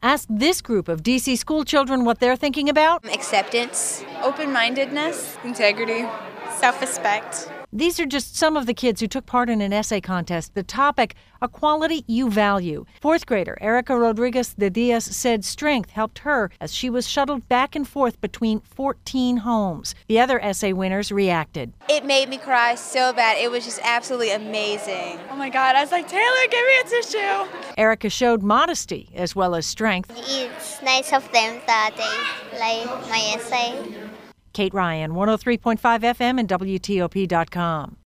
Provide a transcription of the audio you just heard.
Ask this group of D.C. school children what they're thinking about. Acceptance, open-mindedness, integrity, self-respect. These are just some of the kids who took part in an essay contest. The topic, a quality you value. Fourth grader Erica Rodriguez de Diaz said strength helped her as she was shuttled back and forth between 14 homes. The other essay winners reacted. It made me cry so bad. It was just absolutely amazing. Oh my God, I was like, Taylor, give me a tissue. Erica showed modesty as well as strength. It's nice of them that they like my essay. Kate Ryan, 103.5 FM and WTOP.com.